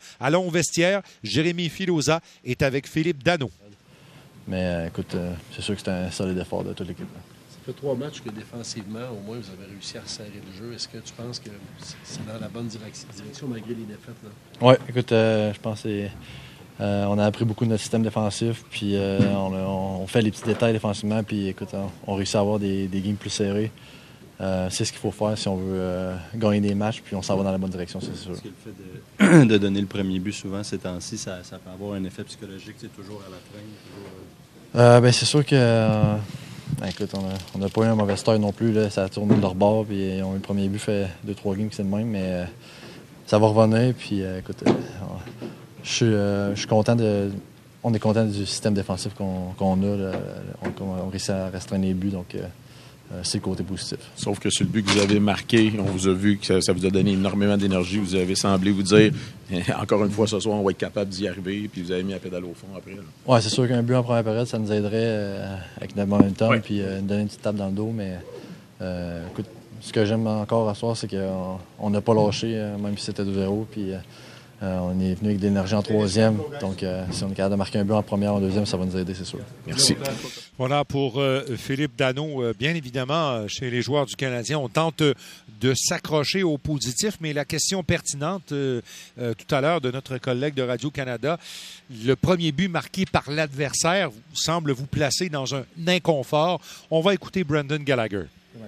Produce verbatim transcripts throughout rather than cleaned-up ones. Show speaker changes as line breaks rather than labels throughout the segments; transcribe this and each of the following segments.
Allons au vestiaire. Jérémy Filosa est avec Philippe Danault.
Mais euh, écoute, euh, c'est sûr que c'est un solide effort de toute l'équipe.
Ça fait trois matchs que défensivement, au moins, vous avez réussi à resserrer le jeu. Est-ce que tu penses que c'est dans la bonne direction, direction malgré les défaites?
Oui, écoute, euh, je pense que c'est, euh, on a appris beaucoup de notre système défensif, puis euh, on, on fait les petits détails défensivement, puis écoute, on, on réussit à avoir des, des games plus serrés. Euh, c'est ce qu'il faut faire si on veut euh, gagner des matchs, puis on s'en va dans la bonne direction, c'est sûr.
Est-ce que le fait de, de donner le premier but souvent ces temps-ci, ça, ça peut avoir un effet psychologique, c'est toujours à la fin? Toujours...
Euh, ben, c'est sûr que... Euh, ben, écoute, on n'a pas eu un mauvais start non plus. Là. Ça a tourné de leur bord, puis ils ont eu le premier but, fait deux trois games, c'est le même, mais euh, ça va revenir, puis euh, écoute, euh, je suis euh, content de... On est content du système défensif qu'on, qu'on a. Là. On, on réussit à restreindre les buts, donc... Euh, c'est le côté positif.
Sauf que sur le but que vous avez marqué, on vous a vu que ça, ça vous a donné énormément d'énergie. Vous avez semblé vous dire, encore une fois ce soir, on va être capable d'y arriver, puis vous avez mis la pédale au fond après.
Oui, c'est sûr qu'un but en première période, ça nous aiderait euh, avec notre momentum, ouais. Puis euh, nous donner une petite tape dans le dos. Mais euh, écoute, ce que j'aime encore à ce soir, c'est qu'on n'a pas lâché, euh, même si c'était deux zéro. Puis euh, Euh, on est venu avec de l'énergie en troisième. Donc, euh, si on est capable de marquer un but en première ou en deuxième, ça va nous aider, c'est sûr.
Merci.
Voilà pour euh, Philippe Danault. Euh, bien évidemment, chez les joueurs du Canadien, on tente de s'accrocher au positif, mais la question pertinente euh, euh, tout à l'heure de notre collègue de Radio-Canada, le premier but marqué par l'adversaire semble vous placer dans un inconfort. On va écouter Brendan Gallagher.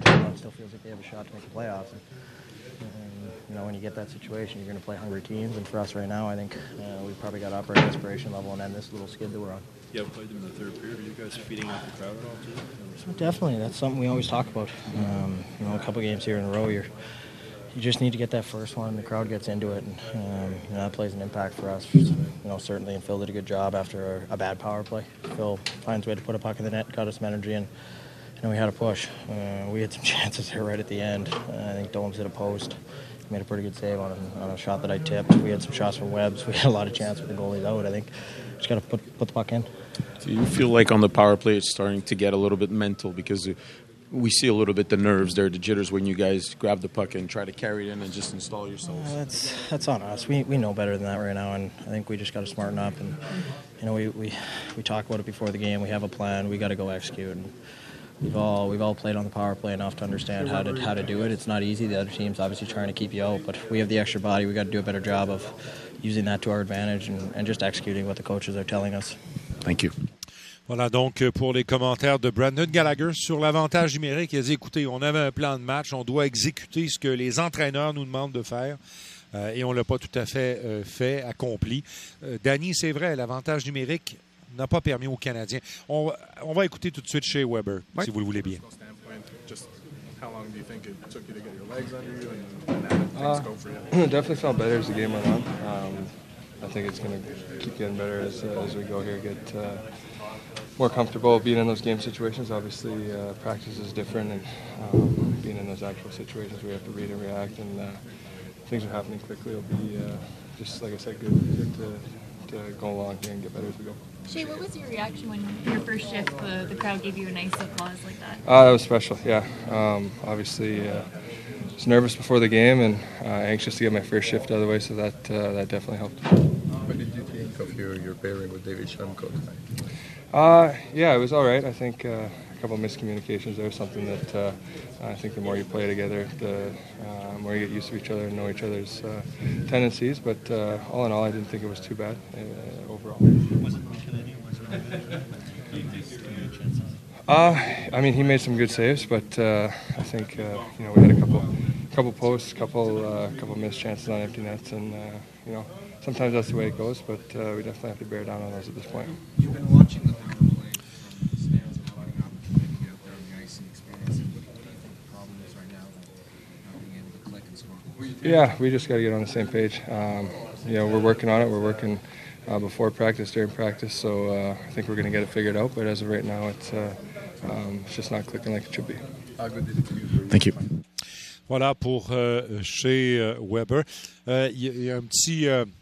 You know, when you get that situation, you're going to play hungry teams. And for us right now, I think uh, we've probably got to up our desperation level and end this little skid that we're on.
You haven't played them in the third period. Are you guys feeding off the crowd at all, too?
Definitely. That's something we always talk about. Um, you know, a couple games here in a row, you're, you just need to get that first one, and the crowd gets into it. And um, you know, that plays an impact for us. You know, certainly, and Phil did a good job after a, a bad power play. Phil finds a way to put a puck in the net, got us some energy, and you know, we had a push. Uh, we had some chances there right at the end. Uh, I think Dolan's hit a post. Made a pretty good save on a, on a shot that I tipped. We had some shots from Webbs. We had a lot of chance with the goalies out. I think just got to put put the puck in.
Do you feel like on the power play it's starting to get a little bit mental because we see a little bit the nerves there, the jitters when you guys grab the puck and try to carry it in and just install yourselves?
Uh, that's that's on us. We we know better than that right now, and I think we just got to smarten up. And you know, we we we talk about it before the game. We have a plan. We got to go execute. And, We've all we've all played on the power play enough to understand how to how to do it. It's not easy. The other team's obviously trying to keep you out, but we have the extra body. We got to do a better job of using that to our advantage and, and just executing what the coaches are telling us.
Thank you.
Voilà donc pour les commentaires de Brendan Gallagher sur l'avantage numérique. Il a dit, écoutez, on avait un plan de match, on doit exécuter ce que les entraîneurs nous demandent de faire. Euh, et on ne l'a pas tout à fait euh, fait, accompli. Euh, Danny, c'est vrai, l'avantage numérique n'a pas permis aux Canadiens. On, on va écouter tout de suite Shea Weber, oui. Si vous le voulez bien.
Uh, definitely felt better as the game went on. Um, I think it's going to keep getting better as, uh, as we go here, get uh, more comfortable being in those game situations. Obviously, uh, practice is different, and um, being in those actual situations, we have to read and react, and uh, things are happening quickly. It'll be uh, just, like I said, good, good to, to go along here and get better as we go.
Shea, what was your reaction when your first shift, uh, the crowd gave you a nice applause like that?
Uh, that was special, yeah. Um, obviously, uh, I was nervous before the game and uh, anxious to get my first shift out of the way, so that uh, that definitely helped.
What did you think of your, your pairing with David Shamko tonight?
Uh, yeah, it was all right. I think uh, a couple of miscommunications there, something that uh, I think the more you play together, the uh, more you get used to each other and know each other's uh, tendencies. But uh, all in all, I didn't think it was too bad uh, overall.
Was it Michelinie? Was it
Uh, I mean, he made some good saves, but uh, I think uh, you know we had a couple, couple posts, couple, uh, couple missed chances on empty nets, and uh, you know sometimes that's the way it goes. But uh, we definitely have to bear down on those at this point.
You've been watching the power play from the stands and running up and maybe get out there on the ice and experience it. What do you think the problem is right now with not being able to click and score?
Yeah, we just got to get on the same page. Um, you know, we're working on it. We're working uh, before practice, during practice. So uh, I think we're going to get it figured out. But as of right now, it's. Uh, Um, it's just not clicking like it should be.
Thank you.
Voilà pour euh, chez euh, Weber. Il euh, y, y a un petit, euh,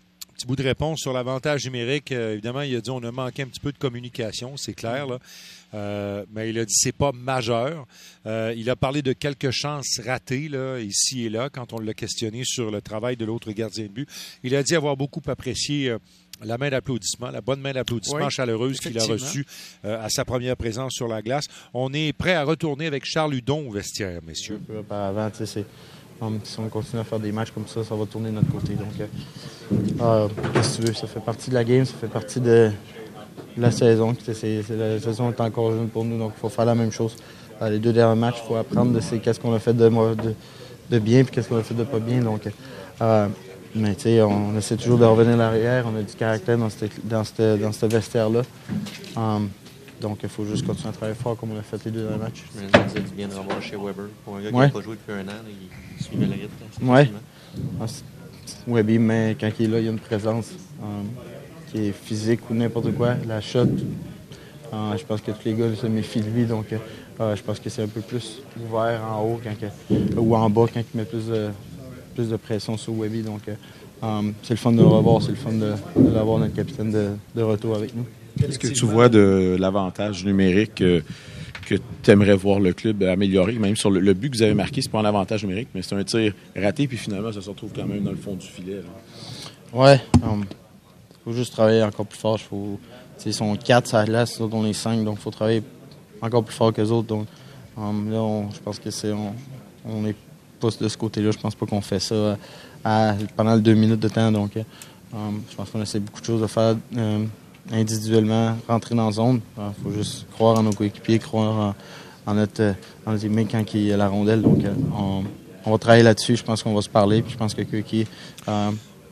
petit bout de réponse sur l'avantage numérique. Euh, évidemment, il a dit on a manqué un petit peu de communication, c'est clair, là. Euh, mais il a dit c'est pas majeur. Euh, il a parlé de quelques chances ratées là, ici et là quand on l'a questionné sur le travail de l'autre gardien de but. Il a dit avoir beaucoup apprécié euh, la main d'applaudissement, la bonne main d'applaudissement
oui,
chaleureuse qu'il a reçue euh, à sa première présence sur la glace. On est prêt à retourner avec Charles Hudon au vestiaire, messieurs.
Avant, tu sais, c'est... Si on continue à faire des matchs comme ça, ça va tourner de notre côté. Donc, euh, euh, qu'est-ce que tu veux, ça fait partie de la game, ça fait partie de la saison. C'est, c'est, la saison est encore jeune pour nous, donc il faut faire la même chose. Euh, les deux derniers matchs, il faut apprendre de c'est, qu'est-ce qu'on a fait de, de, de bien et qu'est-ce qu'on a fait de pas bien. Donc, euh, mais tu sais, on essaie toujours de revenir à l'arrière. On a du caractère dans ce dans cette, dans cette vestiaire-là. Um, Donc, il faut juste continuer à travailler fort comme on a fait les deux derniers matchs.
Je me disais que ça du bien de revoir chez Weber. Pour un gars qui n'a
ouais.
pas joué depuis un an, là, il suivait le rythme.
Oui. Webby, mais quand il est là, il y a une présence um, qui est physique ou n'importe quoi. La shot, uh, je pense que tous les gars se méfient de lui. Donc, uh, je pense que c'est un peu plus ouvert en haut quand que, ou en bas quand il met plus de, plus de pression sur Webby. Donc, um, c'est le fun de le revoir. C'est le fun de, de l'avoir notre capitaine de, de retour avec nous.
Qu'est-ce que tu vois de l'avantage numérique euh, que tu aimerais voir le club améliorer? Même sur le, le but que vous avez marqué, c'est pas un avantage numérique, mais c'est un tir raté, puis finalement, ça se retrouve quand même dans le fond du filet. Là.
Ouais. Il um, faut juste travailler encore plus fort. Faut, ils sont quatre sur la glace, nous autres, on est cinq, donc il faut travailler encore plus fort que les autres. Donc, um, là, on, je pense que c'est... On n'est pas de ce côté-là. Je pense pas qu'on fait ça à, à, pendant les deux minutes de temps. Donc, um, je pense qu'on essaie beaucoup de choses à faire... Um, individuellement, rentrer dans la zone. Il faut juste croire en nos coéquipiers, croire en, en notre, en notre teammate quand il y a la rondelle. Donc, on, on va travailler là-dessus. Je pense qu'on va se parler. Puis je pense que Koki, euh,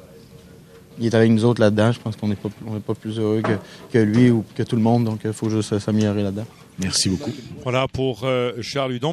il est avec nous autres là-dedans. Je pense qu'on n'est pas, on n'est pas plus heureux que, que lui ou que tout le monde. Donc, il faut juste s'améliorer là-dedans.
Merci beaucoup.
Voilà pour euh, Charles Hudon.